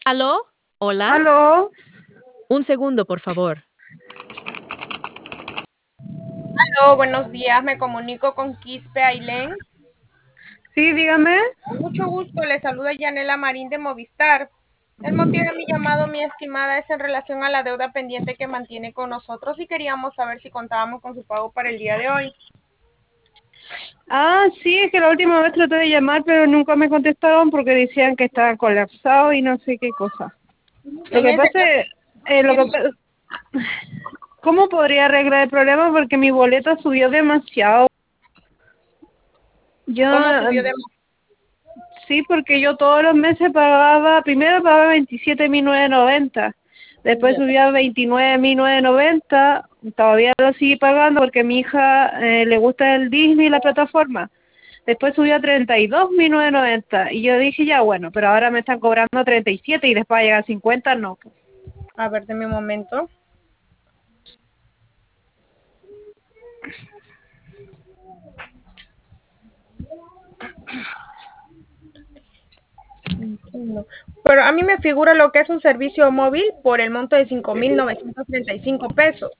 ¿Aló? ¿Hola? Aló, Un segundo, por favor. Aló, buenos días, me comunico con Quispe Ailén. sí, dígame. Mucho gusto, le saluda Yanela Marín de Movistar. El motivo de mi llamado, mi estimada, es en relación a la deuda pendiente que mantiene con nosotros y queríamos saber si contábamos con su pago para el día de hoy. Sí, es que la última vez traté de llamar, pero nunca me contestaron porque decían que estaba colapsado y no sé qué cosa. Lo En que ese pasa caso, es, lo que pa- ¿cómo podría arreglar el problema? Porque mi boleto subió demasiado. Yo, ¿cómo subió de sí, porque yo todos los meses pagaba, primero pagaba 27.990, después ya? subía a 29.990, todavía lo sigo pagando porque a mi hija le gusta el Disney, la plataforma. Después subió a 32.990 y yo dije ya bueno, pero ahora me están cobrando 37 y después va a llegar a 50, no. A ver, de mi momento. Entiendo. Pero a mí me figura lo que es un servicio móvil por el monto de 5.935 pesos.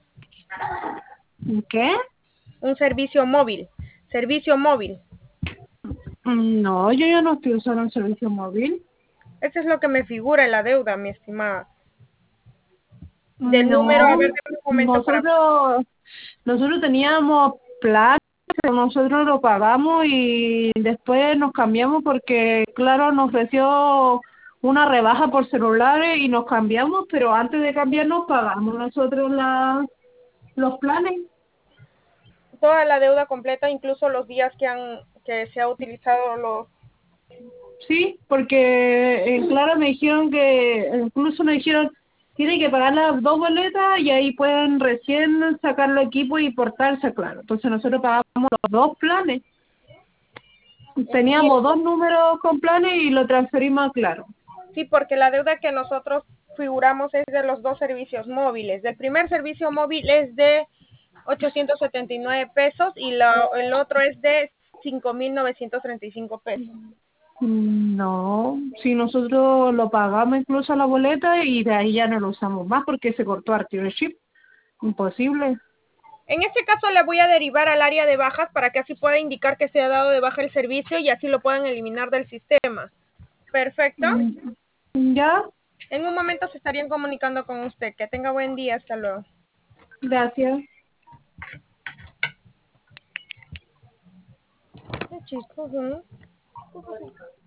¿Qué? Un servicio móvil. Servicio móvil. No, yo ya no estoy usando un servicio móvil. Eso es lo que me figura en la deuda, mi estimada. Del número, a No, ver, de un momento para... nosotros teníamos plan, pero nosotros lo pagamos y después nos cambiamos porque, claro, nos ofreció una rebaja por celulares y nos cambiamos, pero antes de cambiarnos pagamos nosotros los planes. Toda la deuda completa, incluso los días que se ha utilizado los... Sí, porque claro, me dijeron que, incluso me dijeron, tienen que pagar las dos boletas y ahí pueden recién sacar los equipos y portarse, claro. Entonces nosotros pagamos los dos planes. Teníamos Entiendo. dos números con planes y lo transferimos a Claro. Sí, porque la deuda que nosotros figuramos es de los dos servicios móviles. Del primer servicio móvil es de 879 pesos y el otro es de 5.935 pesos. No, si nosotros lo pagamos incluso la boleta y de ahí ya no lo usamos más porque se cortó Archivo Chip. Imposible. En este caso le voy a derivar al área de bajas para que así pueda indicar que se ha dado de baja el servicio y así lo puedan eliminar del sistema. Perfecto. Mm, Ya, En un momento se estarían comunicando con usted. Que tenga buen día. Hasta luego. gracias. Qué chistoso, ¿no?